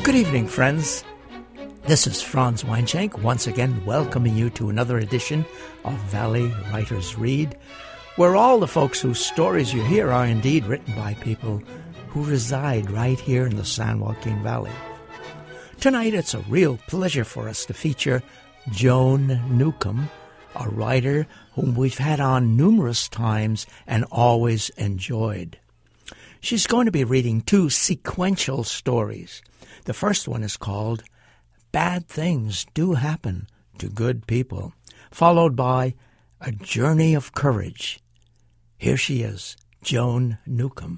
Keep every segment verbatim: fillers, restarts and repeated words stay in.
Good evening, friends. This is Franz Weinschenk, once again welcoming you to another edition of Valley Writers Read, where all the folks whose stories you hear are indeed written by people who reside right here in the San Joaquin Valley. Tonight it's a real pleasure for us to feature Joan Newcomb, a writer whom we've had on numerous times and always enjoyed. She's going to be reading two sequential stories. The first one is called Bad Things Do Happen to Good People, followed by A Journey of Courage. Here she is, Joan Newcomb.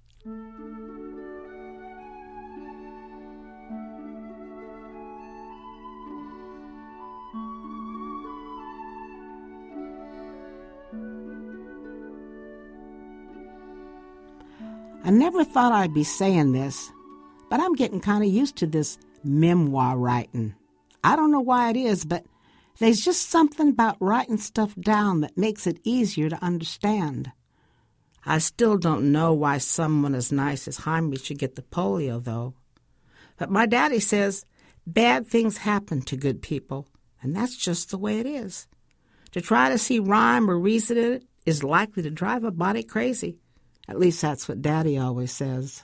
I never thought I'd be saying this, but I'm getting kind of used to this memoir writing. I don't know why it is, but there's just something about writing stuff down that makes it easier to understand. I still don't know why someone as nice as Jaime should get the polio, though. But my daddy says bad things happen to good people, and that's just the way it is. To try to see rhyme or reason in it is likely to drive a body crazy. At least that's what Daddy always says.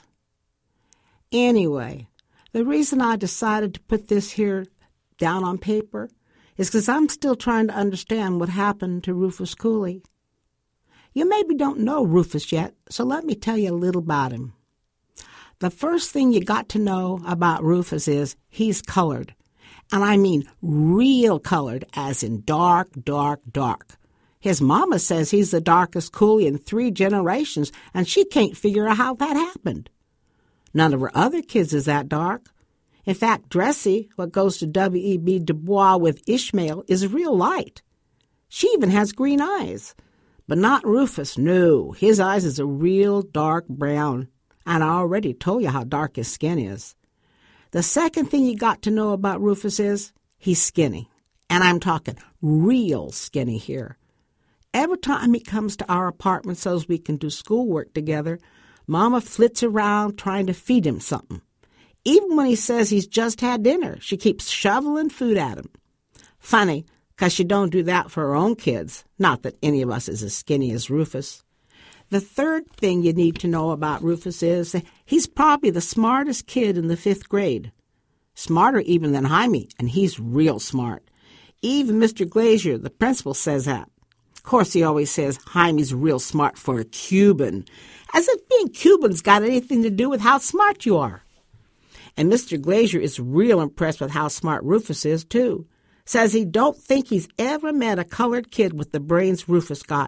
Anyway, the reason I decided to put this here down on paper is because I'm still trying to understand what happened to Rufus Cooley. You maybe don't know Rufus yet, so let me tell you a little about him. The first thing you got to know about Rufus is he's colored. And I mean real colored, as in dark, dark, dark. His mama says he's the darkest Cooley in three generations, and she can't figure out how that happened. None of her other kids is that dark. In fact, Dressy, what goes to W E B Du Bois with Ishmael, is real light. She even has green eyes. But not Rufus, no. His eyes is a real dark brown, and I already told you how dark his skin is. The second thing you got to know about Rufus is he's skinny, and I'm talking real skinny here. Every time he comes to our apartment so we can do schoolwork together, Mama flits around trying to feed him something. Even when he says he's just had dinner, she keeps shoveling food at him. Funny, 'cause she don't do that for her own kids. Not that any of us is as skinny as Rufus. The third thing you need to know about Rufus is he's probably the smartest kid in the fifth grade. Smarter even than Jaime, and he's real smart. Even Mister Glazier, the principal, says that. Of course, he always says Jaime's real smart for a Cuban, as if being Cuban's got anything to do with how smart you are. And Mister Glazier is real impressed with how smart Rufus is, too. Says he don't think he's ever met a colored kid with the brains Rufus got.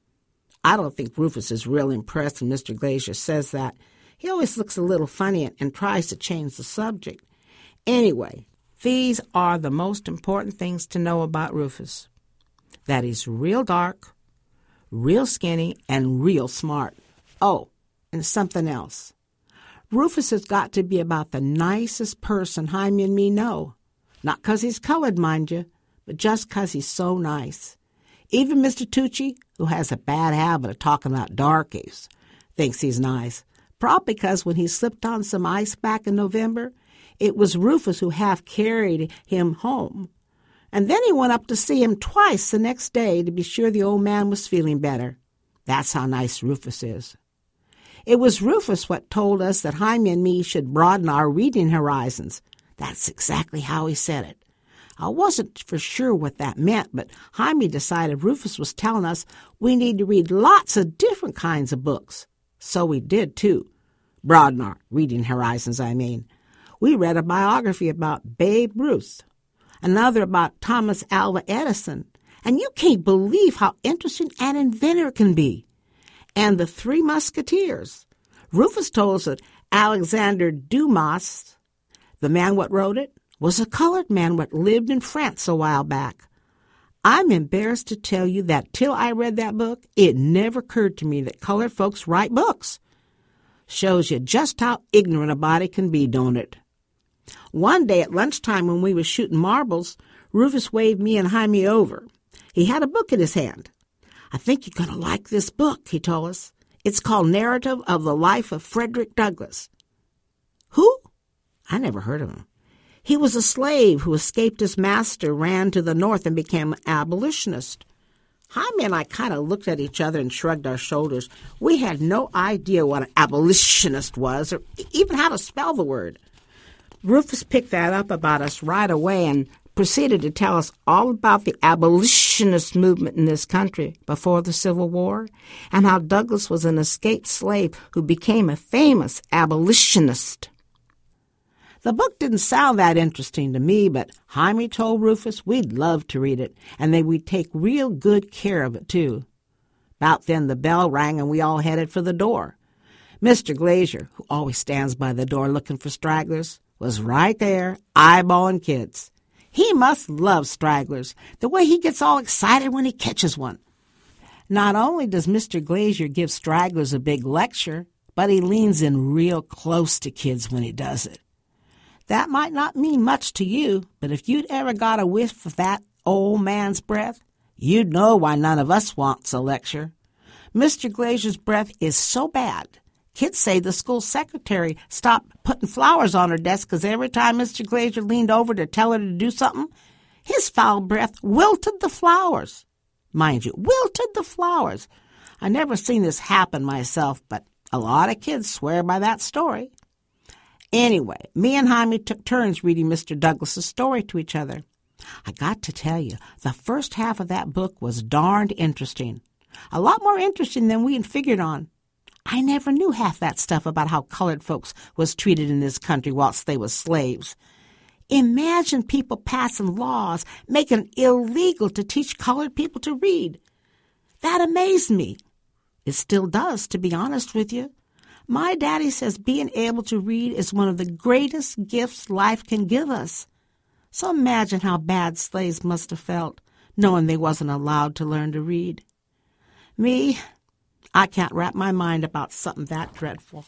I don't think Rufus is real impressed when Mister Glazier says that. He always looks a little funny and, and tries to change the subject. Anyway, these are the most important things to know about Rufus. That he's real dark, real skinny, and real smart. Oh, and something else. Rufus has got to be about the nicest person Jaime and me know. Not 'cause he's colored, mind you, but just 'cause he's so nice. Even Mister Tucci, who has a bad habit of talking about darkies, thinks he's nice. Probably because when he slipped on some ice back in November, it was Rufus who half carried him home. And then he went up to see him twice the next day to be sure the old man was feeling better. That's how nice Rufus is. It was Rufus what told us that Jaime and me should broaden our reading horizons. That's exactly how he said it. I wasn't for sure what that meant, but Jaime decided Rufus was telling us we need to read lots of different kinds of books. So we did, too. Broaden our reading horizons, I mean. We read a biography about Babe Ruth, another about Thomas Alva Edison, and you can't believe how interesting an inventor can be. And the Three Musketeers. Rufus told us that Alexander Dumas, the man what wrote it, was a colored man what lived in France a while back. I'm embarrassed to tell you that till I read that book, it never occurred to me that colored folks write books. Shows you just how ignorant a body can be, don't it? One day at lunchtime when we was shooting marbles, Rufus waved me and Jaime over. He had a book in his hand. I think you're going to like this book, he told us. It's called Narrative of the Life of Frederick Douglass. Who? I never heard of him. He was a slave who escaped his master, ran to the north, and became an abolitionist. Jaime and I kind of looked at each other and shrugged our shoulders. We had no idea what an abolitionist was or even how to spell the word. Rufus picked that up about us right away and proceeded to tell us all about the abolitionist movement in this country before the Civil War and how Douglas was an escaped slave who became a famous abolitionist. The book didn't sound that interesting to me, but Jaime told Rufus we'd love to read it and that we'd take real good care of it, too. About then the bell rang and we all headed for the door. Mister Glazier, who always stands by the door looking for stragglers, was right there, eyeballing kids. He must love stragglers, the way he gets all excited when he catches one. Not only does Mister Glazier give stragglers a big lecture, but he leans in real close to kids when he does it. That might not mean much to you, but if you'd ever got a whiff of that old man's breath, you'd know why none of us wants a lecture. Mister Glazier's breath is so bad, kids say the school secretary stopped putting flowers on her desk because every time Mister Glazier leaned over to tell her to do something, his foul breath wilted the flowers. Mind you, wilted the flowers. I never seen this happen myself, but a lot of kids swear by that story. Anyway, me and Jaime took turns reading Mister Douglas's story to each other. I got to tell you, the first half of that book was darned interesting. A lot more interesting than we had figured on. I never knew half that stuff about how colored folks was treated in this country whilst they was slaves. Imagine people passing laws making it illegal to teach colored people to read. That amazed me. It still does, to be honest with you. My daddy says being able to read is one of the greatest gifts life can give us. So imagine how bad slaves must have felt, knowing they wasn't allowed to learn to read. Me, I can't wrap my mind about something that dreadful.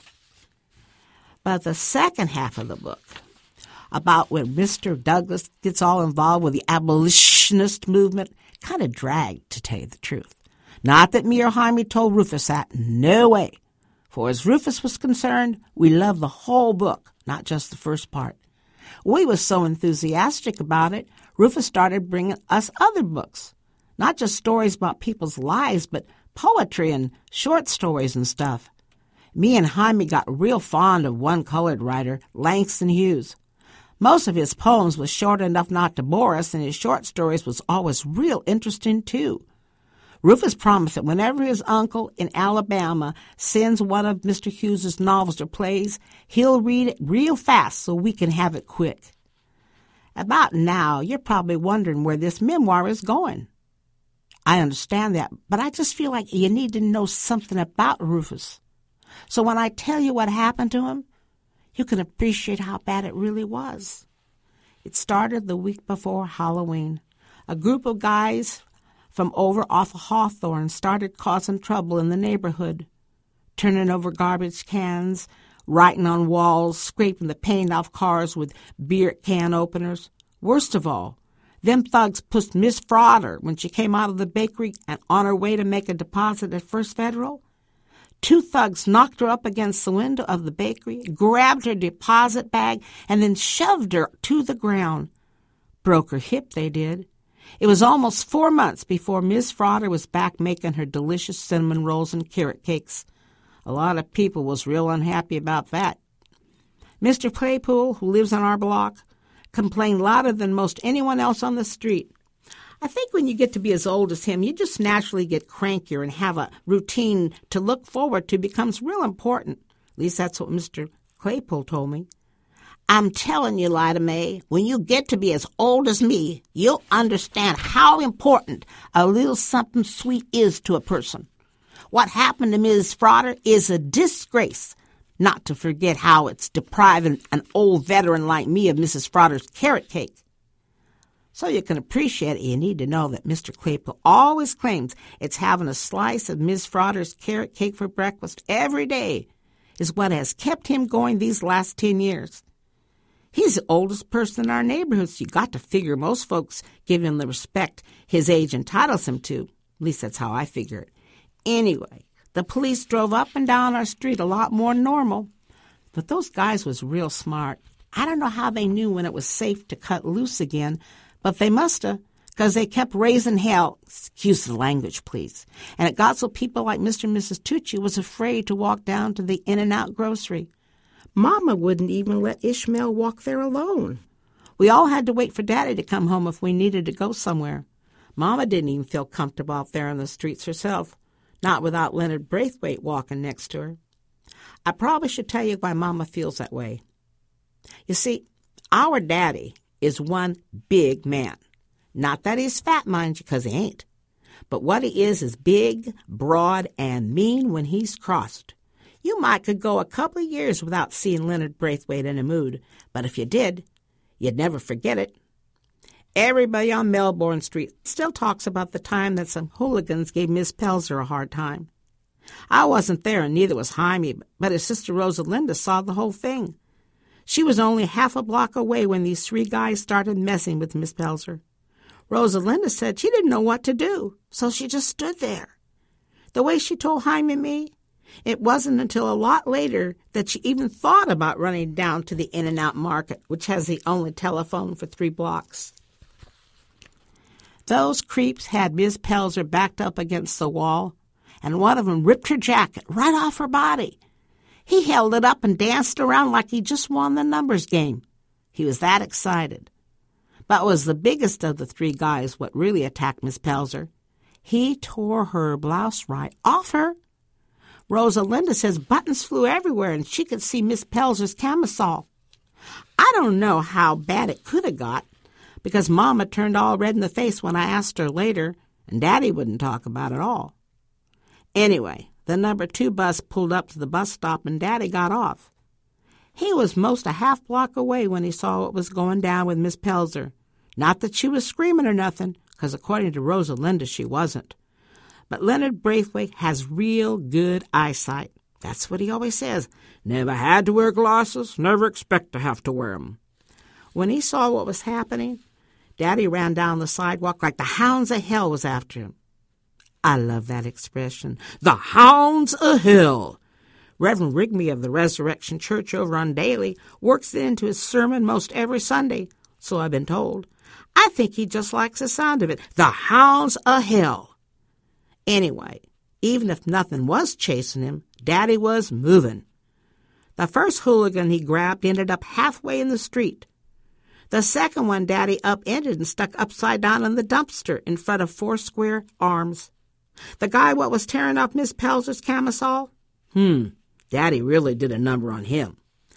But the second half of the book, about when Mister Douglas gets all involved with the abolitionist movement, kind of dragged, to tell you the truth. Not that me or Jaime told Rufus that, no way. For as Rufus was concerned, we loved the whole book, not just the first part. We was so enthusiastic about it, Rufus started bringing us other books. Not just stories about people's lives, but poetry and short stories and stuff. Me and Jaime got real fond of one colored writer, Langston Hughes. Most of his poems was short enough not to bore us, and his short stories was always real interesting, too. Rufus promised that whenever his uncle in Alabama sends one of Mister Hughes's novels or plays, he'll read it real fast so we can have it quick. About now, you're probably wondering where this memoir is going. I understand that, but I just feel like you need to know something about Rufus. So when I tell you what happened to him, you can appreciate how bad it really was. It started the week before Halloween. A group of guys from over off of Hawthorne started causing trouble in the neighborhood, turning over garbage cans, writing on walls, scraping the paint off cars with beer can openers. Worst of all, them thugs pushed Miss Frauder when she came out of the bakery and on her way to make a deposit at First Federal. Two thugs knocked her up against the window of the bakery, grabbed her deposit bag, and then shoved her to the ground. Broke her hip, they did. It was almost four months before Miss Frauder was back making her delicious cinnamon rolls and carrot cakes. A lot of people was real unhappy about that. Mister Claypool, who lives on our block, complained louder than most anyone else on the street. I think when you get to be as old as him, you just naturally get crankier and have a routine to look forward to becomes real important. At least that's what Mister Claypool told me. I'm telling you, Lida May, when you get to be as old as me, you'll understand how important a little something sweet is to a person. What happened to Miss Frauder is a disgrace, not to forget how it's depriving an old veteran like me of Missus Frauder's carrot cake. So you can appreciate it, you need to know that Mister Claypool always claims it's having a slice of Miss Frauder's carrot cake for breakfast every day is what has kept him going these last ten years. He's the oldest person in our neighborhood, so you got to figure most folks give him the respect his age entitles him to. At least that's how I figure it. Anyway, the police drove up and down our street a lot more than normal. But those guys was real smart. I don't know how they knew when it was safe to cut loose again, but they must have, because they kept raising hell. Excuse the language, please. And it got so people like Mister and Missus Tucci was afraid to walk down to the In-N-Out grocery. Mama wouldn't even let Ishmael walk there alone. We all had to wait for Daddy to come home if we needed to go somewhere. Mama didn't even feel comfortable out there in the streets herself, not without Leonard Braithwaite walking next to her. I probably should tell you why Mama feels that way. You see, our Daddy is one big man. Not that he's fat, mind you, because he ain't. But what he is is big, broad, and mean when he's crossed. You might could go a couple of years without seeing Leonard Braithwaite in a mood, but if you did, you'd never forget it. Everybody on Melbourne Street still talks about the time that some hooligans gave Miss Pelzer a hard time. I wasn't there, and neither was Jaime, but his sister Rosalinda saw the whole thing. She was only half a block away when these three guys started messing with Miss Pelzer. Rosalinda said she didn't know what to do, so she just stood there. The way she told Jaime and me, it wasn't until a lot later that she even thought about running down to the In-N-Out Market, which has the only telephone for three blocks. Those creeps had Miss Pelzer backed up against the wall, and one of them ripped her jacket right off her body. He held it up and danced around like he just won the numbers game. He was that excited. But it was the biggest of the three guys what really attacked Miss Pelzer. He tore her blouse right off her. Rosalinda says buttons flew everywhere and she could see Miss Pelzer's camisole. I don't know how bad it could have got, because Mama turned all red in the face when I asked her later, and Daddy wouldn't talk about it all. Anyway, the number two bus pulled up to the bus stop and Daddy got off. He was most a half block away when he saw what was going down with Miss Pelzer. Not that she was screaming or nothing, because according to Rosalinda, she wasn't. But Leonard Braithwaite has real good eyesight. That's what he always says. Never had to wear glasses, never expect to have to wear 'em. When he saw what was happening, Daddy ran down the sidewalk like the hounds of hell was after him. I love that expression. The hounds of hell. Reverend Rigby of the Resurrection Church over on Daly works it into his sermon most every Sunday, so I've been told. I think he just likes the sound of it. The hounds of hell. Anyway, even if nothing was chasing him, Daddy was moving. The first hooligan he grabbed ended up halfway in the street. The second one Daddy upended and stuck upside down in the dumpster in front of four square arms. The guy what was tearing off Miss Pelzer's camisole? Hmm, Daddy really did a number on him.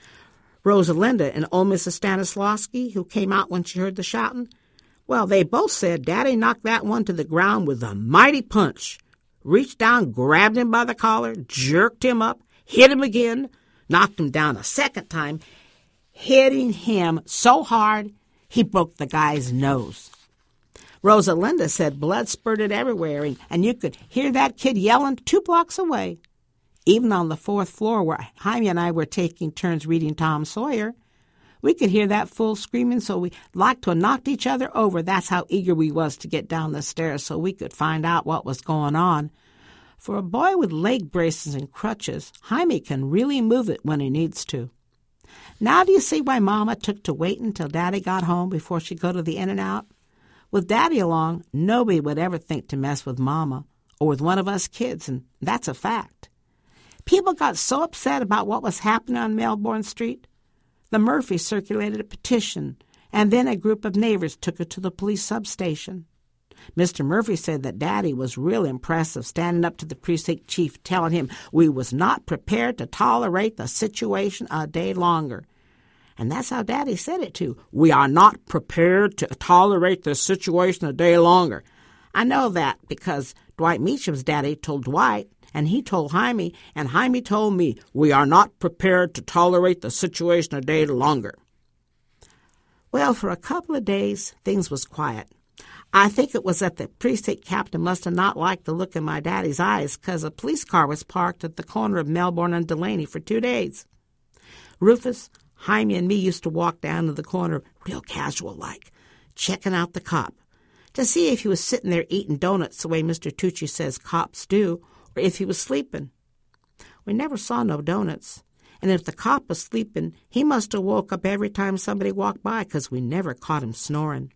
Rosalinda and old Missus Stanislawski, who came out when she heard the shouting, well, they both said Daddy knocked that one to the ground with a mighty punch. Reached down, grabbed him by the collar, jerked him up, hit him again, knocked him down a second time, hitting him so hard he broke the guy's nose. Rosalinda said blood spurted everywhere, and you could hear that kid yelling two blocks away. Even on the fourth floor where Jaime and I were taking turns reading Tom Sawyer, we could hear that fool screaming, so we like to have knocked each other over. That's how eager we was to get down the stairs so we could find out what was going on. For a boy with leg braces and crutches, Jaime can really move it when he needs to. Now do you see why Mama took to waiting until Daddy got home before she'd go to the In-N-Out? With Daddy along, nobody would ever think to mess with Mama or with one of us kids, and that's a fact. People got so upset about what was happening on Melbourne Street. The Murphys circulated a petition, and then a group of neighbors took it to the police substation. Mister Murphy said that Daddy was real impressive, standing up to the precinct chief, telling him we was not prepared to tolerate the situation a day longer. And that's how Daddy said it, too. We are not prepared to tolerate this situation a day longer. I know that because Dwight Meacham's daddy told Dwight, and he told Jaime, and Jaime told me, we are not prepared to tolerate the situation a day longer. Well, for a couple of days, things was quiet. I think it was that the precinct captain must have not liked the look in my daddy's eyes, because a police car was parked at the corner of Melbourne and Delaney for two days. Rufus, Jaime, and me used to walk down to the corner real casual-like, checking out the cop, to see if he was sitting there eating donuts the way Mister Tucci says cops do, or if he was sleeping. We never saw no donuts, And if the cop was sleeping, he must have woke up every time somebody walked by, 'cause we never caught him snoring.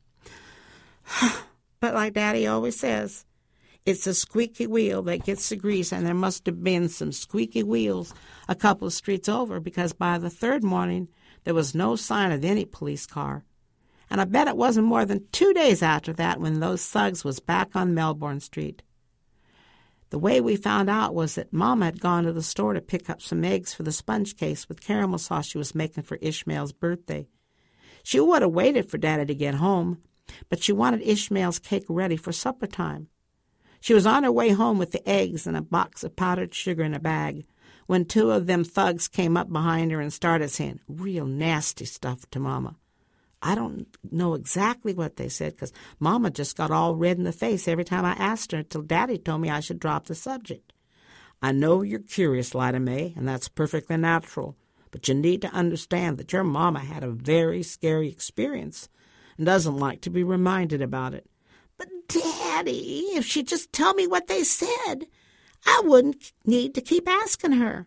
But like Daddy always says, it's a squeaky wheel that gets the grease, and there must have been some squeaky wheels a couple of streets over, because by the third morning there was no sign of any police car. And I bet it wasn't more than two days after that when those thugs was back on Melbourne Street. The way we found out was that Mama had gone to the store to pick up some eggs for the sponge case with caramel sauce she was making for Ishmael's birthday. She would have waited for Daddy to get home, but she wanted Ishmael's cake ready for supper time. She was on her way home with the eggs and a box of powdered sugar in a bag when two of them thugs came up behind her and started saying real nasty stuff to Mama. I don't know exactly what they said, because Mama just got all red in the face every time I asked her, until Daddy told me I should drop the subject. I know you're curious, Lida May, and that's perfectly natural, but you need to understand that your Mama had a very scary experience and doesn't like to be reminded about it. But, Daddy, if she'd just tell me what they said, I wouldn't need to keep asking her.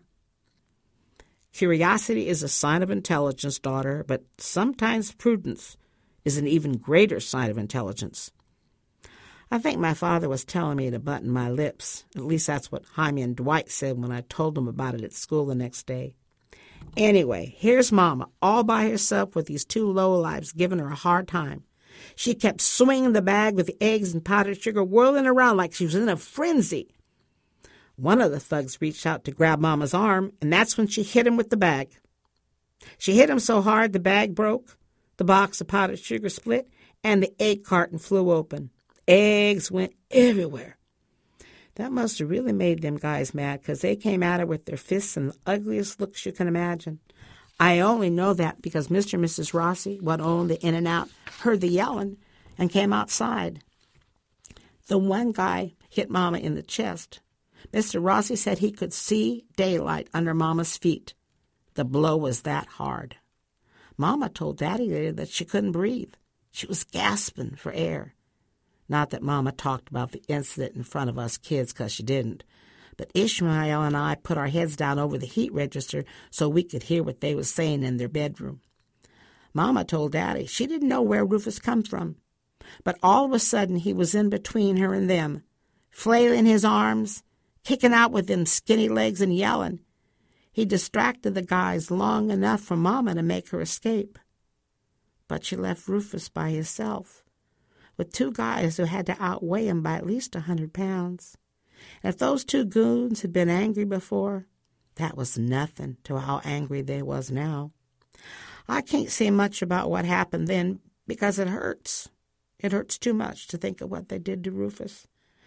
Curiosity is a sign of intelligence, daughter, but sometimes prudence is an even greater sign of intelligence. I think my father was telling me to button my lips. At least that's what Jaime and Dwight said when I told them about it at school the next day. Anyway, here's Mama, all by herself with these two lowlifes giving her a hard time. She kept swinging the bag with the eggs and powdered sugar, whirling around like she was in a frenzy. One of the thugs reached out to grab Mama's arm, and that's when she hit him with the bag. She hit him so hard the bag broke, the box of powdered sugar split, and the egg carton flew open. Eggs went everywhere. That must have really made them guys mad, because they came at her with their fists and the ugliest looks you can imagine. I only know that because Mister and Missus Rossi, what owned the In-N-Out, heard the yelling and came outside. The one guy hit Mama in the chest. Mister Rossi said he could see daylight under Mama's feet. The blow was that hard. Mama told Daddy later that she couldn't breathe. She was gasping for air. Not that Mama talked about the incident in front of us kids, because she didn't. But Ishmael and I put our heads down over the heat register so we could hear what they was saying in their bedroom. Mama told Daddy she didn't know where Rufus come from. But all of a sudden he was in between her and them, flailing his arms, kicking out with them skinny legs and yelling. He distracted the guys long enough for Mama to make her escape. But she left Rufus by himself, with two guys who had to outweigh him by at least a hundred pounds. And if those two goons had been angry before, that was nothing to how angry they was now. I can't say much about what happened then, because it hurts. It hurts too much to think of what they did to Rufus.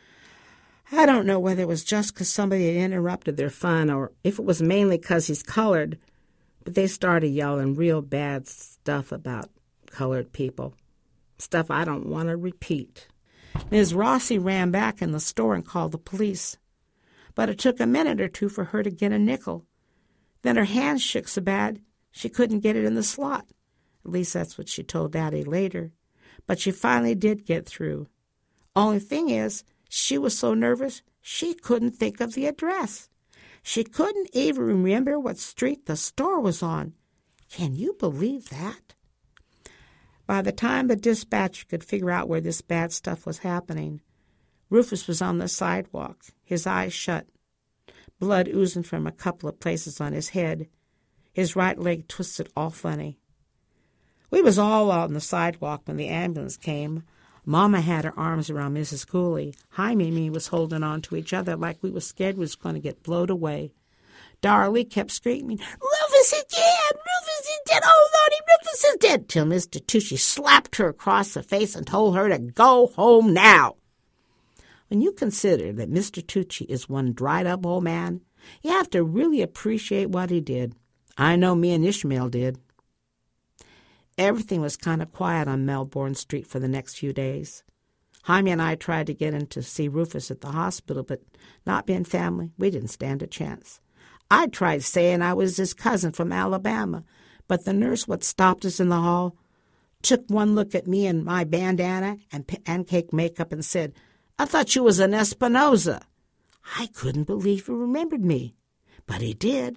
I don't know whether it was just because somebody had interrupted their fun, or if it was mainly because he's colored, but they started yelling real bad stuff about colored people, stuff I don't want to repeat. Miz Rossi ran back in the store and called the police, but it took a minute or two for her to get a nickel. Then her hand shook so bad she couldn't get it in the slot. At least that's what she told Daddy later. But she finally did get through. Only thing is, she was so nervous she couldn't think of the address. She couldn't even remember what street the store was on. Can you believe that? By the time the dispatcher could figure out where this bad stuff was happening, Rufus was on the sidewalk, his eyes shut, blood oozing from a couple of places on his head, his right leg twisted all funny. We was all out on the sidewalk when the ambulance came. Mama had her arms around Missus Cooley. Jaime and me was holding on to each other like we was scared we was going to get blowed away. Darlie kept screaming, "Rufus is dead! Rufus is dead! Oh, Lordy, Rufus is dead!" till Mister Tucci slapped her across the face and told her to go home now. When you consider that Mister Tucci is one dried-up old man, you have to really appreciate what he did. I know me and Ishmael did. Everything was kind of quiet on Melbourne Street for the next few days. Jaime and I tried to get in to see Rufus at the hospital, but not being family, we didn't stand a chance. I tried saying I was his cousin from Alabama, but the nurse what stopped us in the hall took one look at me and my bandana and pancake makeup and said, "I thought you was an Espinosa." I couldn't believe he remembered me, but he did.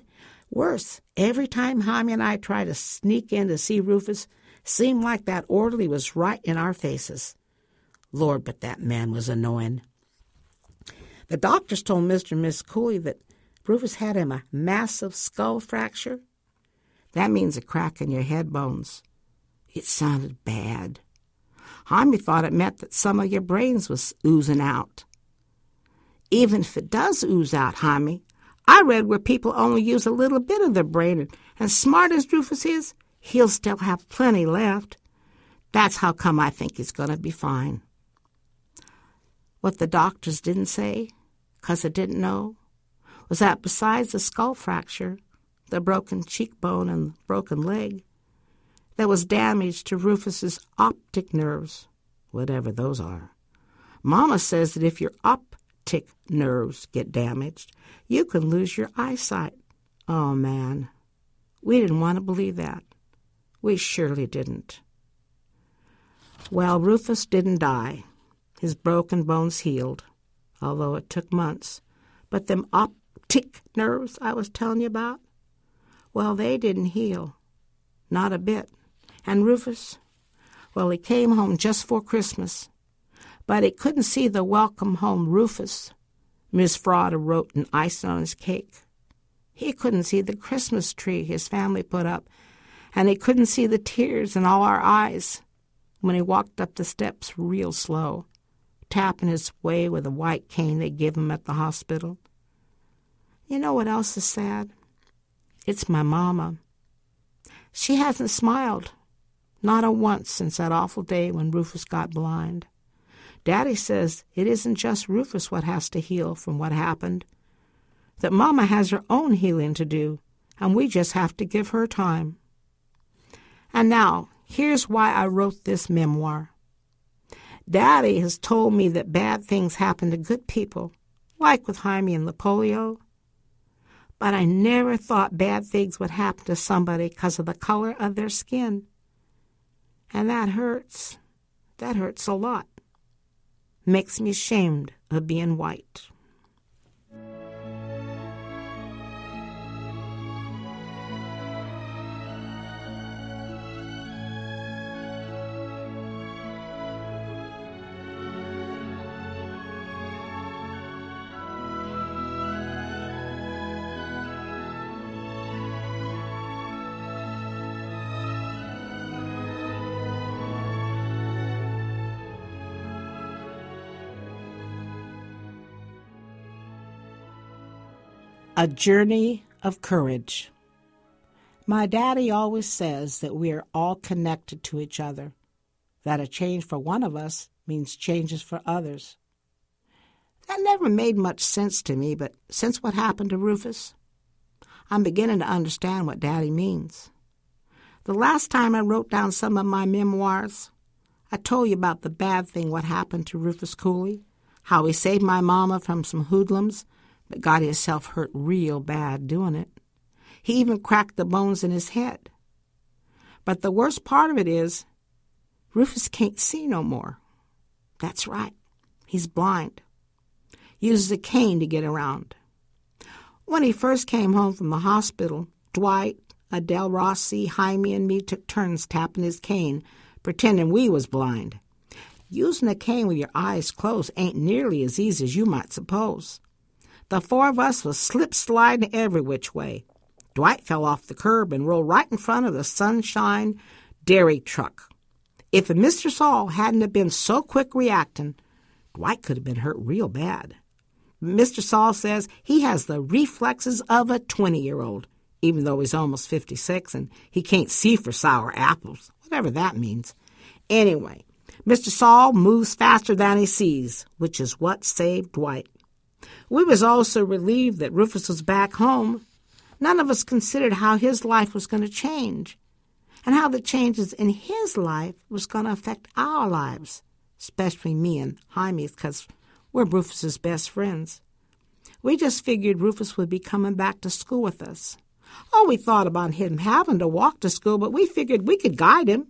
Worse, every time Jaime and I tried to sneak in to see Rufus, seemed like that orderly was right in our faces. Lord, but that man was annoying. The doctors told Mister and Miss Cooley that Rufus had him a massive skull fracture. That means a crack in your head bones. It sounded bad. Jaime thought it meant that some of your brains was oozing out. Even if it does ooze out, Jaime, I read where people only use a little bit of their brain, and as smart as Rufus is, he'll still have plenty left. That's how come I think he's going to be fine. What the doctors didn't say, 'cause they didn't know, was that besides the skull fracture, the broken cheekbone and broken leg, there was damage to Rufus's optic nerves, whatever those are. Mama says that if your optic nerves get damaged, you can lose your eyesight. Oh, man. We didn't want to believe that. We surely didn't. Well, Rufus didn't die. His broken bones healed, although it took months. But them optic nerves I was telling you about, well, they didn't heal. Not a bit. And Rufus, well, he came home just for Christmas, but he couldn't see the welcome home Rufus Miss Fraud wrote an icing on his cake. He couldn't see the Christmas tree his family put up, and he couldn't see the tears in all our eyes when he walked up the steps real slow, tapping his way with a white cane they give him at the hospital. You know what else is sad? It's my mama. She hasn't smiled, not a once since that awful day when Rufus got blind. Daddy says it isn't just Rufus what has to heal from what happened, that Mama has her own healing to do, and we just have to give her time. And now, here's why I wrote this memoir. Daddy has told me that bad things happen to good people, like with Jaime and the polio. But I never thought bad things would happen to somebody because of the color of their skin. And that hurts. That hurts a lot. Makes me ashamed of being white. A Journey of Courage. My daddy always says that we are all connected to each other, that a change for one of us means changes for others. That never made much sense to me, but since what happened to Rufus, I'm beginning to understand what Daddy means. The last time I wrote down some of my memoirs, I told you about the bad thing what happened to Rufus Cooley, how he saved my mama from some hoodlums, but got himself hurt real bad doing it. He even cracked the bones in his head. But the worst part of it is, Rufus can't see no more. That's right, he's blind. Uses a cane to get around. When he first came home from the hospital, Dwight, Adele Rossi, Jaime, and me took turns tapping his cane, pretending we was blind. Using a cane with your eyes closed ain't nearly as easy as you might suppose. The four of us was slip-sliding every which way. Dwight fell off the curb and rolled right in front of the Sunshine dairy truck. If Mister Saul hadn't have been so quick reacting, Dwight could have been hurt real bad. Mister Saul says he has the reflexes of a twenty-year-old, even though he's almost fifty-six and he can't see for sour apples, whatever that means. Anyway, Mister Saul moves faster than he sees, which is what saved Dwight. We was also relieved that Rufus was back home. None of us considered how his life was going to change and how the changes in his life was going to affect our lives, especially me and Jaime's, because we're Rufus's best friends. We just figured Rufus would be coming back to school with us. Oh, we thought about him having to walk to school, but we figured we could guide him.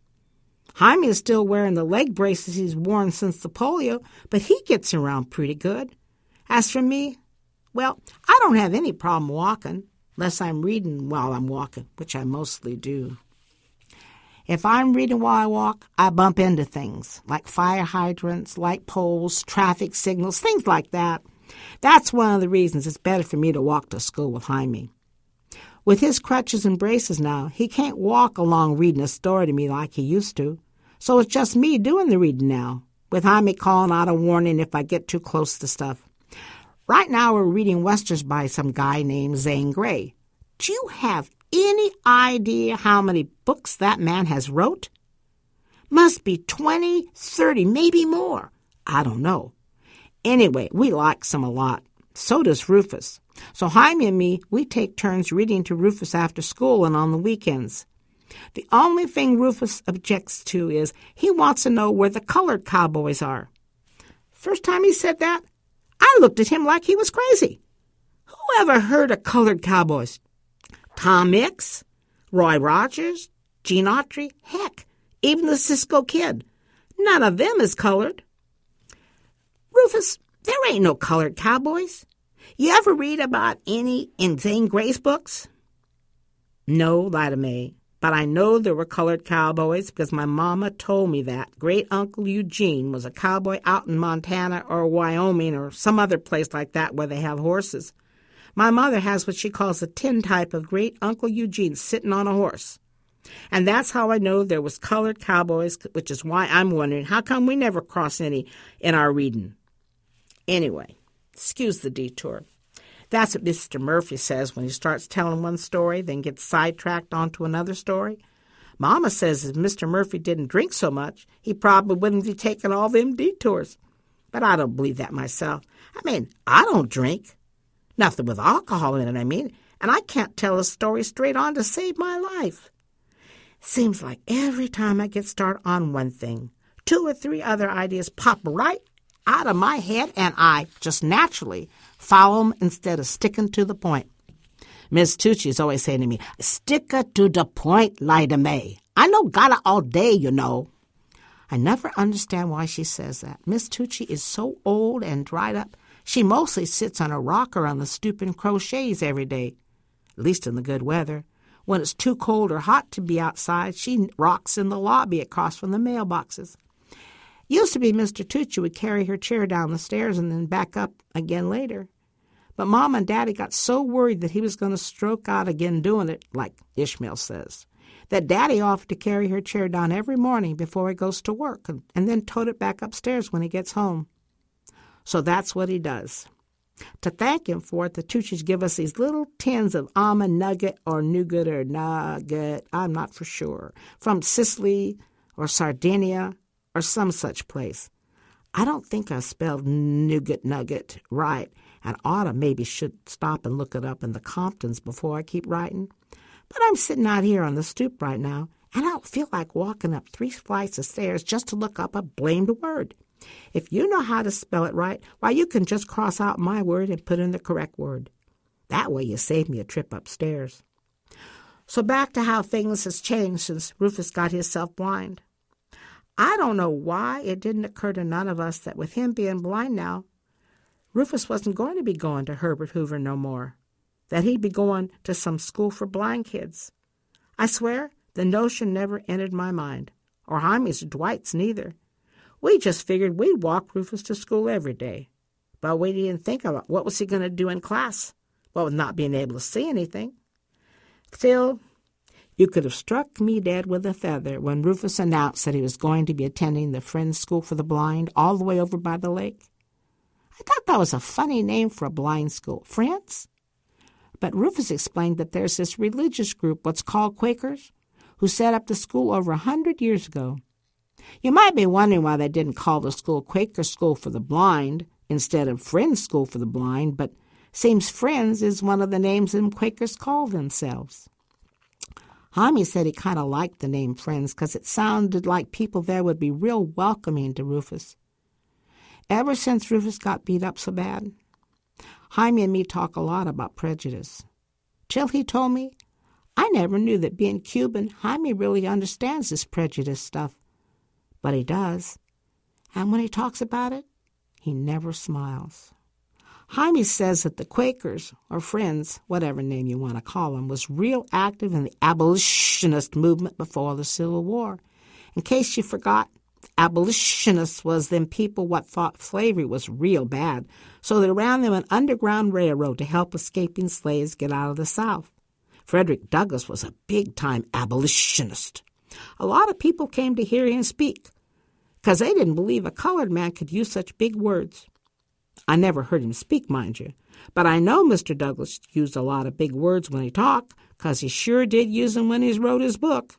Jaime is still wearing the leg braces he's worn since the polio, but he gets around pretty good. As for me, well, I don't have any problem walking. unless I'm reading while I'm walking, which I mostly do. If I'm reading while I walk, I bump into things like fire hydrants, light poles, traffic signals, things like that. That's one of the reasons it's better for me to walk to school with Jaime. With his crutches and braces now, he can't walk along reading a story to me like he used to. So it's just me doing the reading now, with Jaime calling out a warning if I get too close to stuff. Right now we're reading westerns by some guy named Zane Grey. Do you have any idea how many books that man has wrote? Must be twenty, thirty, maybe more. I don't know. Anyway, we like some a lot. So does Rufus. So Jaime and me, we take turns reading to Rufus after school and on the weekends. The only thing Rufus objects to is he wants to know where the colored cowboys are. First time he said that, I looked at him like he was crazy. Who ever heard of colored cowboys? Tom Mix, Roy Rogers, Gene Autry, heck, even the Cisco Kid. None of them is colored. Rufus, there ain't no colored cowboys. You ever read about any in Zane Grey's books? No, Lida May, but I know there were colored cowboys because my mama told me that great-uncle Eugene was a cowboy out in Montana or Wyoming or some other place like that where they have horses. My mother has what she calls a tintype of great-uncle Eugene sitting on a horse. And that's how I know there was colored cowboys, which is why I'm wondering how come we never cross any in our reading. Anyway, excuse the detour. That's what Mister Murphy says when he starts telling one story, then gets sidetracked onto another story. Mama says if Mister Murphy didn't drink so much, he probably wouldn't be taking all them detours. But I don't believe that myself. I mean, I don't drink. Nothing with alcohol in it, I mean, and I can't tell a story straight on to save my life. Seems like every time I get started on one thing, two or three other ideas pop right out of my head, and I just naturally follow them instead of sticking to the point. Miss Tucci is always saying to me, "Sticker to the point, Lida May. I know got it all day, you know." I never understand why she says that. Miss Tucci is so old and dried up. She mostly sits on a rocker on the stoop and crochets every day, at least in the good weather. When it's too cold or hot to be outside, she rocks in the lobby across from the mailboxes. Used to be Mister Tucci would carry her chair down the stairs and then back up again later. But Mom and Daddy got so worried that he was going to stroke out again doing it, like Ishmael says, that Daddy offered to carry her chair down every morning before he goes to work and, and then tote it back upstairs when he gets home. So that's what he does. To thank him for it, the Tucci's give us these little tins of almond nugget or nougat or nugget, I'm not for sure, from Sicily or Sardinia or some such place. I don't think I spelled nougat nugget right, and ought to maybe should stop and look it up in the Comptons before I keep writing. But I'm sitting out here on the stoop right now, and I don't feel like walking up three flights of stairs just to look up a blamed word. If you know how to spell it right, why, you can just cross out my word and put in the correct word. That way you save me a trip upstairs. So back to how things has changed since Rufus got himself blind. I don't know why it didn't occur to none of us that with him being blind now, Rufus wasn't going to be going to Herbert Hoover no more, that he'd be going to some school for blind kids. I swear the notion never entered my mind, or Jaime's or Dwight's neither. We just figured we'd walk Rufus to school every day. But we didn't think about what was he going to do in class, what with not being able to see anything. Still, you could have struck me dead with a feather when Rufus announced that he was going to be attending the Friends School for the Blind all the way over by the lake. I thought that was a funny name for a blind school. Friends? But Rufus explained that there's this religious group, what's called Quakers, who set up the school over a hundred years ago. You might be wondering why they didn't call the school Quaker School for the Blind instead of Friends School for the Blind, but seems Friends is one of the names them Quakers call themselves. Jaime said he kind of liked the name Friends because it sounded like people there would be real welcoming to Rufus. Ever since Rufus got beat up so bad, Jaime and me talk a lot about prejudice. Till he told me, I never knew that being Cuban, Jaime really understands this prejudice stuff. But he does. And when he talks about it, he never smiles. Jaime says that the Quakers, or Friends, whatever name you want to call them, was real active in the abolitionist movement before the Civil War. In case you forgot, abolitionists was them people what thought slavery was real bad, so they ran them an underground railroad to help escaping slaves get out of the South. Frederick Douglass was a big-time abolitionist. A lot of people came to hear him speak, because they didn't believe a colored man could use such big words. I never heard him speak, mind you, but I know Mister Douglass used a lot of big words when he talked, because he sure did use them when he wrote his book.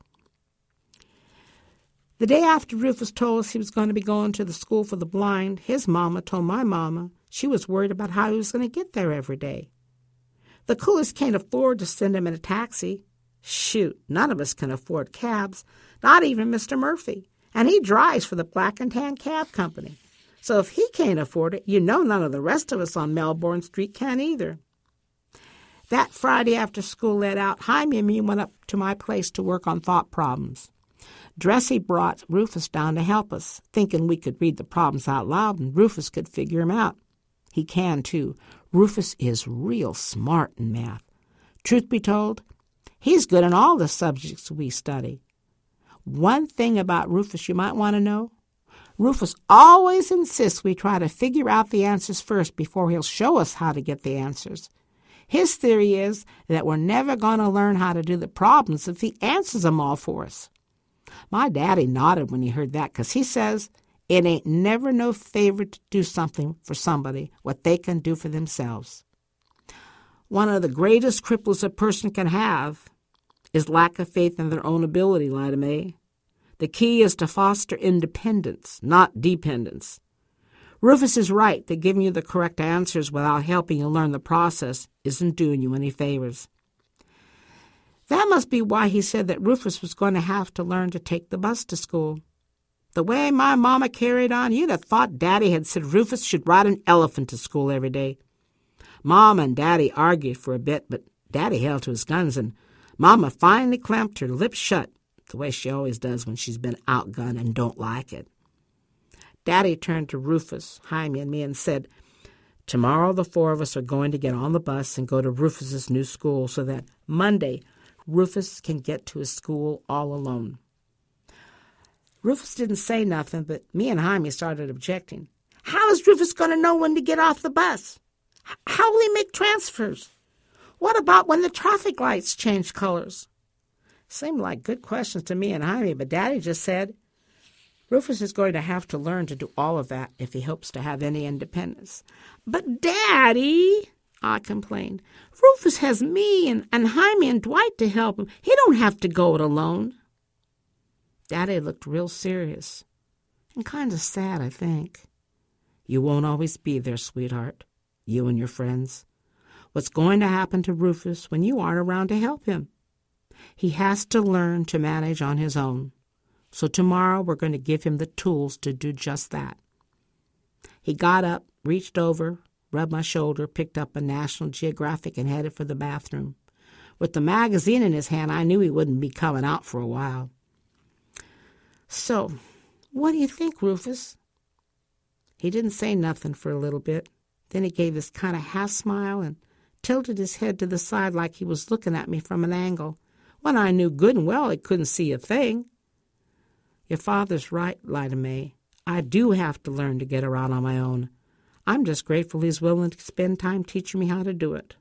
The day after Rufus told us he was going to be going to the school for the blind, his mama told my mama she was worried about how he was going to get there every day. The Coolers can't afford to send him in a taxi. Shoot, none of us can afford cabs, not even Mister Murphy, and he drives for the Black and Tan Cab Company. So if he can't afford it, you know none of the rest of us on Melbourne Street can either. That Friday after school let out, Jaime and me went up to my place to work on thought problems. Dressy brought Rufus down to help us, thinking we could read the problems out loud and Rufus could figure them out. He can, too. Rufus is real smart in math. Truth be told, he's good in all the subjects we study. One thing about Rufus you might want to know, Rufus always insists we try to figure out the answers first before he'll show us how to get the answers. His theory is that we're never going to learn how to do the problems if he answers them all for us. My daddy nodded when he heard that, because he says it ain't never no favor to do something for somebody what they can do for themselves. One of the greatest cripples a person can have is lack of faith in their own ability, Lida May. The key is to foster independence, not dependence. Rufus is right that giving you the correct answers without helping you learn the process isn't doing you any favors. That must be why he said that Rufus was going to have to learn to take the bus to school. The way my mama carried on, you'd have thought Daddy had said Rufus should ride an elephant to school every day. Mom and Daddy argued for a bit, but Daddy held to his guns, and Mama finally clamped her lips shut, the way she always does when she's been outgunned and don't like it. Daddy turned to Rufus, Jaime, and me and said, "Tomorrow the four of us are going to get on the bus and go to Rufus's new school so that Monday Rufus can get to his school all alone." Rufus didn't say nothing, but me and Jaime started objecting. How is Rufus going to know when to get off the bus? How will he make transfers? What about when the traffic lights change colors? Seemed like good questions to me and Jaime, but Daddy just said, Rufus is going to have to learn to do all of that if he hopes to have any independence. But Daddy, I complained, Rufus has me and, and Jaime and Dwight to help him. He don't have to go it alone. Daddy looked real serious and kind of sad, I think. You won't always be there, sweetheart, you and your friends. What's going to happen to Rufus when you aren't around to help him? He has to learn to manage on his own. So tomorrow we're going to give him the tools to do just that. He got up, reached over, rubbed my shoulder, picked up a National Geographic and headed for the bathroom. With the magazine in his hand, I knew he wouldn't be coming out for a while. So, what do you think, Rufus? He didn't say nothing for a little bit. Then he gave this kind of half smile and tilted his head to the side like he was looking at me from an angle, when I knew good and well he couldn't see a thing. Your father's right, Lida May. I do have to learn to get around on my own. I'm just grateful he's willing to spend time teaching me how to do it.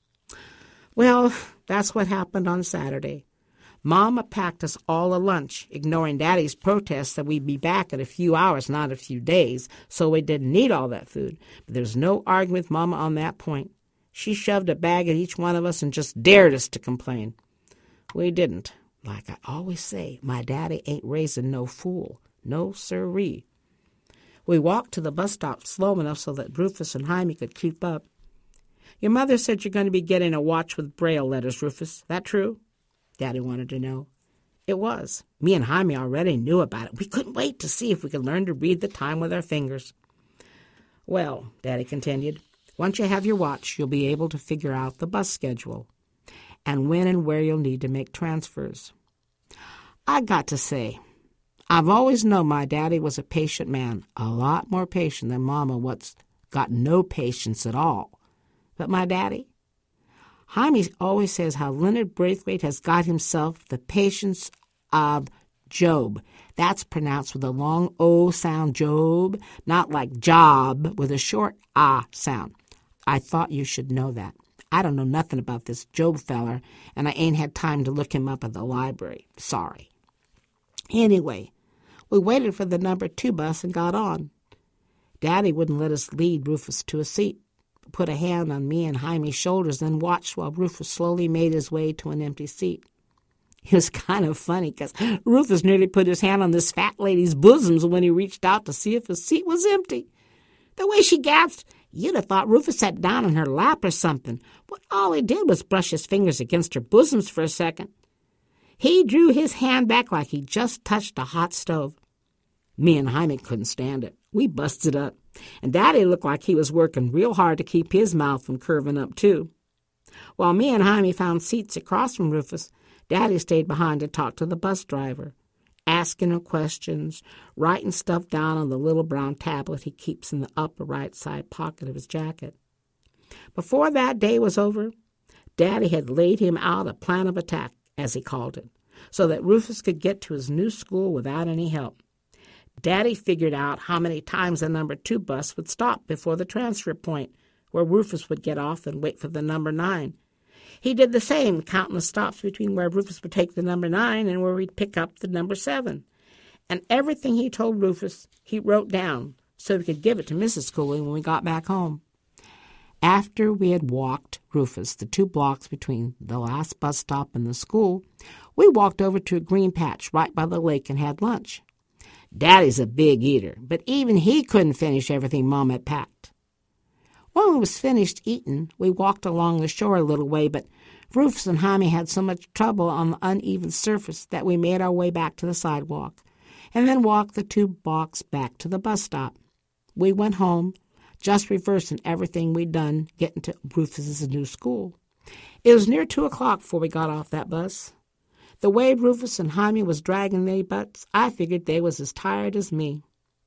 Well, that's what happened on Saturday. Mama packed us all a lunch, ignoring Daddy's protests that we'd be back in a few hours, not a few days, so we didn't need all that food. But there's no arguing with Mama on that point. She shoved a bag at each one of us and just dared us to complain. We didn't. Like I always say, my daddy ain't raising no fool. No sirree. We walked to the bus stop slow enough so that Rufus and Jaime could keep up. Your mother said you're going to be getting a watch with braille letters, Rufus. That true? Daddy wanted to know. It was. Me and Jaime already knew about it. We couldn't wait to see if we could learn to read the time with our fingers. Well, Daddy continued, once you have your watch, you'll be able to figure out the bus schedule and when and where you'll need to make transfers. I got to say, I've always known my daddy was a patient man, a lot more patient than Mama what's got no patience at all. But my daddy? Jaime always says how Leonard Braithwaite has got himself the patience of Job. That's pronounced with a long O sound, Job, not like job with a short ah sound. I thought you should know that. I don't know nothing about this Job feller, and I ain't had time to look him up at the library. Sorry. Anyway, we waited for the number two bus and got on. Daddy wouldn't let us lead Rufus to a seat, put a hand on me and Jaime's shoulders, then watched while Rufus slowly made his way to an empty seat. It was kind of funny because Rufus nearly put his hand on this fat lady's bosoms when he reached out to see if his seat was empty. The way she gasped, you'd have thought Rufus sat down in her lap or something, but all he did was brush his fingers against her bosoms for a second. He drew his hand back like he just touched a hot stove. Me and Jaime couldn't stand it. We busted up, and Daddy looked like he was working real hard to keep his mouth from curving up, too. While me and Jaime found seats across from Rufus, Daddy stayed behind to talk to the bus driver, asking him questions, writing stuff down on the little brown tablet he keeps in the upper right side pocket of his jacket. Before that day was over, Daddy had laid him out a plan of attack, as he called it, so that Rufus could get to his new school without any help. Daddy figured out how many times the number two bus would stop before the transfer point, where Rufus would get off and wait for the number nine. He did the same, counting the stops between where Rufus would take the number nine and where he'd pick up the number seven. And everything he told Rufus, he wrote down so we could give it to Missus Cooley when we got back home. After we had walked Rufus the two blocks between the last bus stop and the school, we walked over to a green patch right by the lake and had lunch. Daddy's a big eater, but even he couldn't finish everything Mom had packed. When we was finished eating, we walked along the shore a little way, but Rufus and Jaime had so much trouble on the uneven surface that we made our way back to the sidewalk, and then walked the two blocks back to the bus stop. We went home, just reversing everything we'd done getting to Rufus's new school. It was near two o'clock before we got off that bus. The way Rufus and Jaime was dragging their butts, I figured they was as tired as me.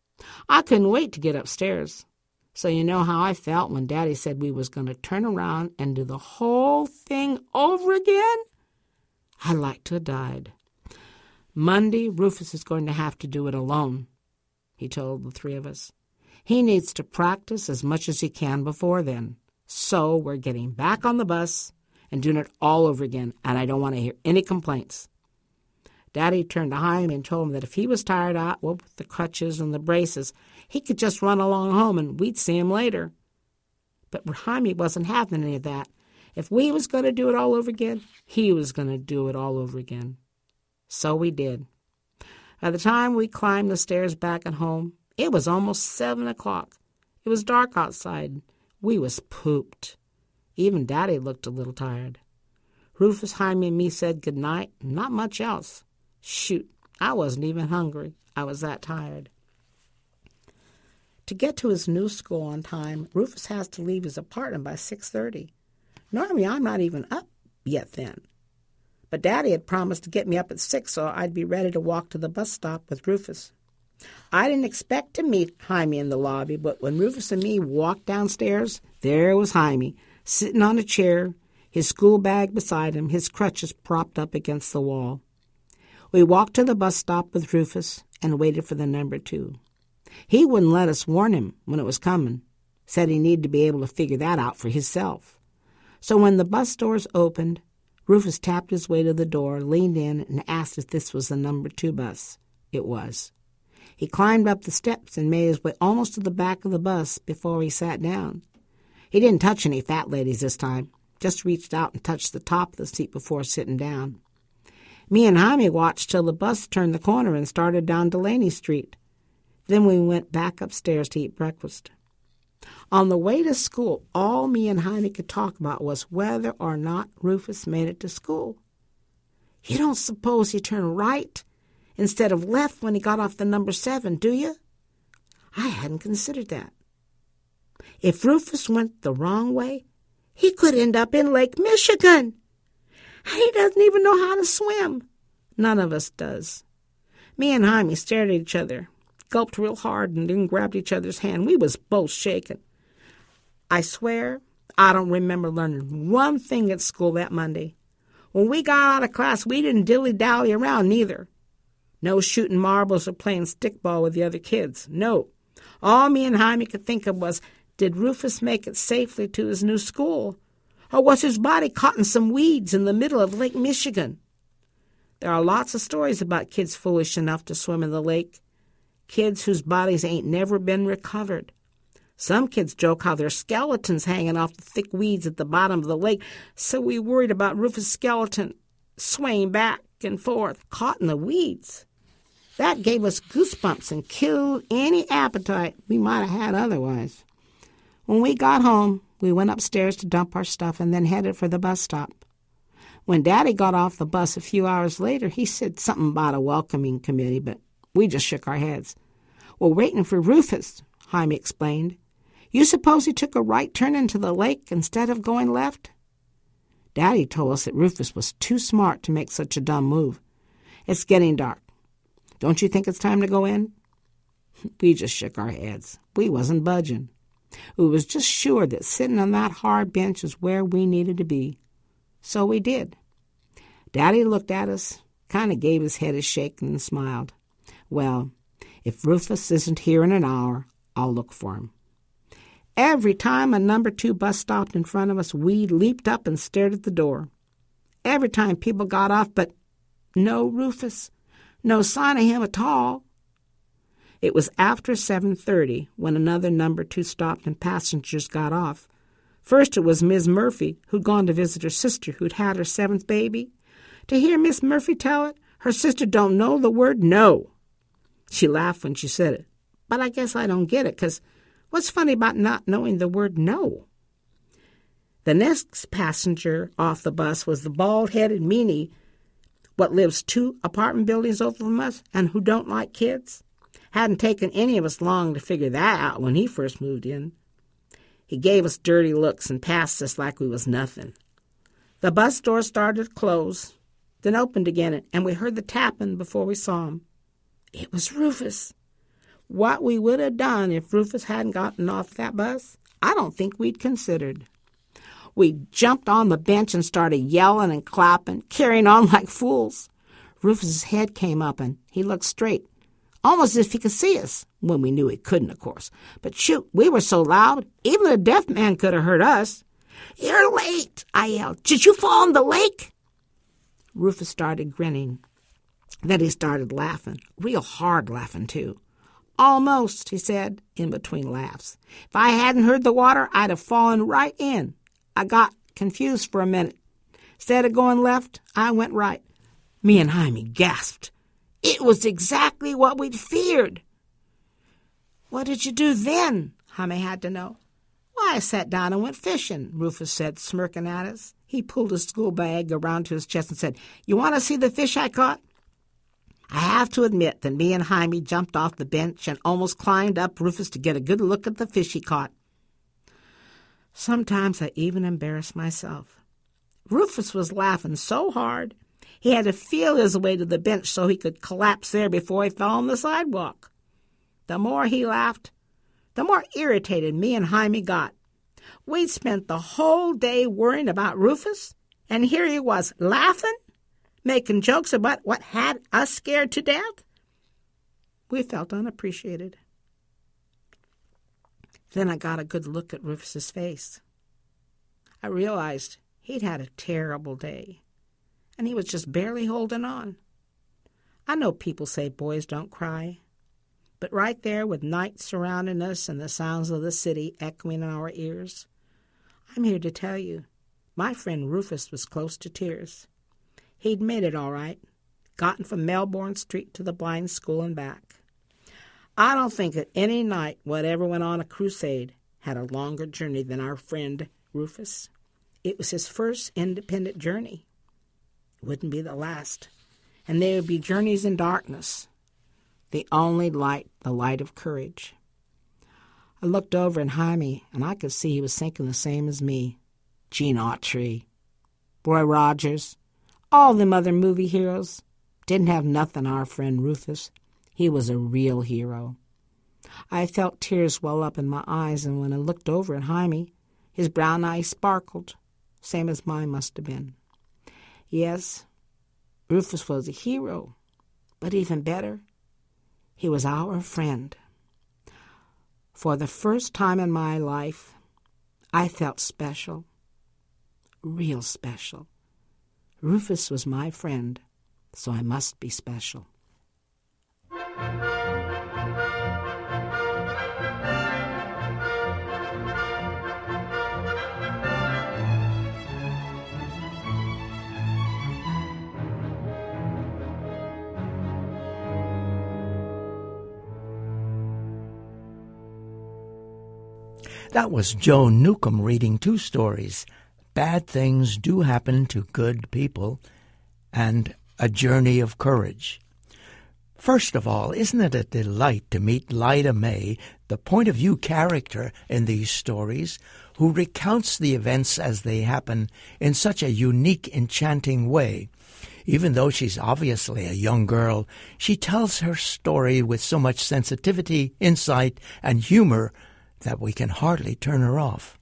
I couldn't wait to get upstairs. So you know how I felt when Daddy said we was going to turn around and do the whole thing over again? I'd like to have died. Monday, Rufus is going to have to do it alone, he told the three of us. He needs to practice as much as he can before then. So we're getting back on the bus and doing it all over again, and I don't want to hear any complaints. Daddy turned to Jaime and told him that if he was tired out with the crutches and the braces, he could just run along home and we'd see him later. But Jaime wasn't having any of that. If we was going to do it all over again, he was going to do it all over again. So we did. By the time we climbed the stairs back at home, it was almost seven o'clock. It was dark outside. We was pooped. Even Daddy looked a little tired. Rufus, Jaime, and me said good night, and not much else. Shoot, I wasn't even hungry. I was that tired. To get to his new school on time, Rufus has to leave his apartment by six thirty. Normally, I'm not even up yet then. But Daddy had promised to get me up at six, so I'd be ready to walk to the bus stop with Rufus. I didn't expect to meet Jaime in the lobby, but when Rufus and me walked downstairs, there was Jaime, sitting on a chair, his school bag beside him, his crutches propped up against the wall. We walked to the bus stop with Rufus and waited for the number two. He wouldn't let us warn him when it was coming, said he needed to be able to figure that out for himself. So when the bus doors opened, Rufus tapped his way to the door, leaned in, and asked if this was the number two bus. It was. He climbed up the steps and made his way almost to the back of the bus before he sat down. He didn't touch any fat ladies this time, just reached out and touched the top of the seat before sitting down. Me and Jaime watched till the bus turned the corner and started down Delaney Street. Then we went back upstairs to eat breakfast. On the way to school, all me and Jaime could talk about was whether or not Rufus made it to school. You don't suppose he turned right instead of left when he got off the number seven, do you? I hadn't considered that. If Rufus went the wrong way, he could end up in Lake Michigan. And he doesn't even know how to swim. None of us does. Me and Jaime stared at each other, gulped real hard, and then grabbed each other's hand. We was both shaking. I swear I don't remember learning one thing at school that Monday. When we got out of class, we didn't dilly-dally around neither. No shooting marbles or playing stickball with the other kids. No. All me and Jaime could think of was, did Rufus make it safely to his new school? Or was his body caught in some weeds in the middle of Lake Michigan? There are lots of stories about kids foolish enough to swim in the lake. Kids whose bodies ain't never been recovered. Some kids joke how their skeletons hanging off the thick weeds at the bottom of the lake, so we worried about Rufus' skeleton swaying back and forth, caught in the weeds. That gave us goosebumps and killed any appetite we might have had otherwise. When we got home, we went upstairs to dump our stuff and then headed for the bus stop. When Daddy got off the bus a few hours later, he said something about a welcoming committee, but we just shook our heads. We're waiting for Rufus, Jaime explained. You suppose he took a right turn into the lake instead of going left? Daddy told us that Rufus was too smart to make such a dumb move. It's getting dark. Don't you think it's time to go in? We just shook our heads. We wasn't budging. We was just sure that sitting on that hard bench was where we needed to be. So we did. Daddy looked at us, kind of gave his head a shake and smiled. Well, if Rufus isn't here in an hour, I'll look for him. Every time a number two bus stopped in front of us, we leaped up and stared at the door. Every time people got off, but no Rufus, no sign of him at all. It was after seven thirty when another number two stopped and passengers got off. First it was Miss Murphy, who'd gone to visit her sister, who'd had her seventh baby. To hear Miss Murphy tell it, her sister don't know the word no. She laughed when she said it, but I guess I don't get it, 'cause what's funny about not knowing the word no? The next passenger off the bus was the bald-headed meanie what lives two apartment buildings over from us and who don't like kids. Hadn't taken any of us long to figure that out when he first moved in. He gave us dirty looks and passed us like we was nothing. The bus door started to close, then opened again, and we heard the tapping before we saw him. It was Rufus. What we would have done if Rufus hadn't gotten off that bus, I don't think we'd considered. We jumped on the bench and started yelling and clapping, carrying on like fools. Rufus's head came up and he looked straight, almost as if he could see us, when we knew he couldn't, of course. But shoot, we were so loud, even a deaf man could have heard us. You're late, I yelled. Did you fall in the lake? Rufus started grinning. Then he started laughing, real hard laughing, too. Almost, he said, in between laughs. If I hadn't heard the water, I'd have fallen right in. I got confused for a minute. Instead of going left, I went right. Me and Jaime gasped. It was exactly what we'd feared. What did you do then? Jaime had to know. Why, I sat down and went fishing, Rufus said, smirking at us. He pulled his school bag around to his chest and said, You want to see the fish I caught? I have to admit that me and Jaime jumped off the bench and almost climbed up Rufus to get a good look at the fish he caught. Sometimes I even embarrassed myself. Rufus was laughing so hard, he had to feel his way to the bench so he could collapse there before he fell on the sidewalk. The more he laughed, the more irritated me and Jaime got. We'd spent the whole day worrying about Rufus, and here he was laughing, making jokes about what had us scared to death. We felt unappreciated. Then I got a good look at Rufus's face. I realized he'd had a terrible day, and he was just barely holding on. I know people say boys don't cry, but right there with night surrounding us and the sounds of the city echoing in our ears, I'm here to tell you, my friend Rufus was close to tears. He'd made it all right, gotten from Melbourne Street to the blind school and back. I don't think that any knight what ever went on a crusade had a longer journey than our friend Rufus. It was his first independent journey. It wouldn't be the last. And there would be journeys in darkness. The only light, the light of courage. I looked over at Jaime, and I could see he was thinking the same as me. Gene Autry, Roy Rogers, all them other movie heroes didn't have nothing our friend Rufus. He was a real hero. I felt tears well up in my eyes, and when I looked over at Jaime, His brown eyes sparkled, same as mine must have been. Yes, Rufus was a hero, but even better, he was our friend. For the first time in my life, I felt special, real special. Rufus was my friend, so I must be special. That was Joan Newcomb reading two stories, Bad Things Do Happen to Good People and A Journey of Courage. First of all, isn't it a delight to meet Lyda May, the point-of-view character in these stories, who recounts the events as they happen in such a unique, enchanting way. Even though she's obviously a young girl, she tells her story with so much sensitivity, insight, and humor that we can hardly turn her off.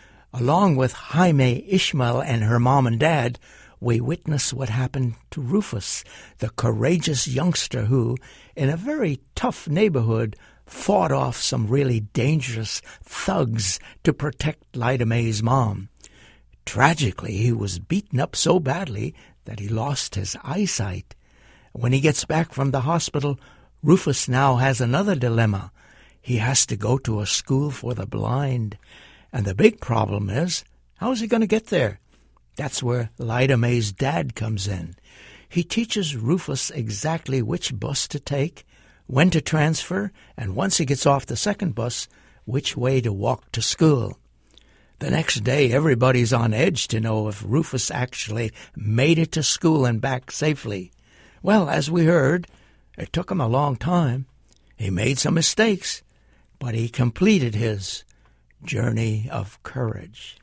Along with Jaime Ishmael and her mom and dad, we witness what happened to Rufus, the courageous youngster who, in a very tough neighborhood, fought off some really dangerous thugs to protect Lyda May's mom. Tragically, he was beaten up so badly that he lost his eyesight. When he gets back from the hospital, Rufus now has another dilemma. He has to go to a school for the blind. And the big problem is, how is he going to get there? That's where Lyda May's dad comes in. He teaches Rufus exactly which bus to take, when to transfer, and once he gets off the second bus, which way to walk to school. The next day, everybody's on edge to know if Rufus actually made it to school and back safely. Well, as we heard, it took him a long time. He made some mistakes, but he completed his journey of courage.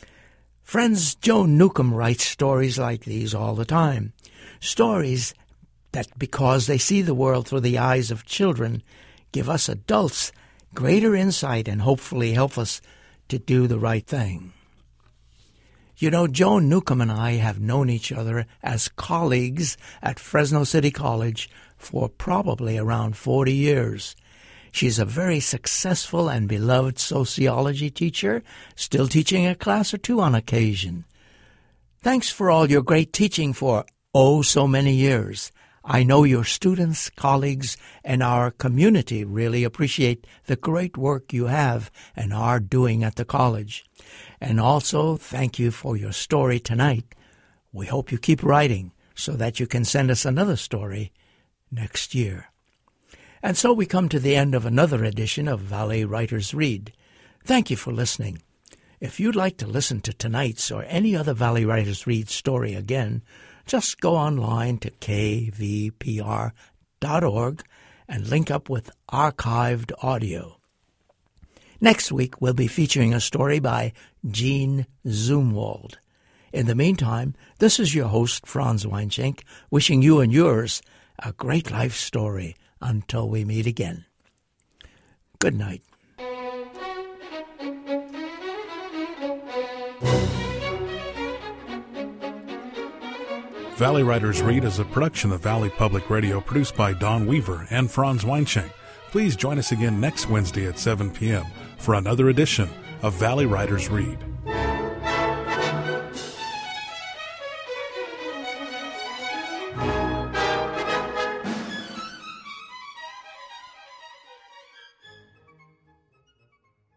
Friends, Joan Newcomb writes stories like these all the time. Stories that, because they see the world through the eyes of children, give us adults greater insight and hopefully help us to do the right thing. You know, Joan Newcomb and I have known each other as colleagues at Fresno City College for probably around forty years. She's a very successful and beloved sociology teacher, still teaching a class or two on occasion. Thanks for all your great teaching for oh so many years. I know your students, colleagues, and our community really appreciate the great work you have and are doing at the college. And also, thank you for your story tonight. We hope you keep writing so that you can send us another story next year. And so we come to the end of another edition of Valley Writers Read. Thank you for listening. If you'd like to listen to tonight's or any other Valley Writers Read story again, just go online to k v p r dot org and link up with archived audio. Next week, we'll be featuring a story by Jean Zumwalt. In the meantime, this is your host, Franz Weinschenk, wishing you and yours a great life story until we meet again. Good night. Valley Writers Read is a production of Valley Public Radio produced by Don Weaver and Franz Weinschenk. Please join us again next Wednesday at seven p.m. for another edition of Valley Writers Read.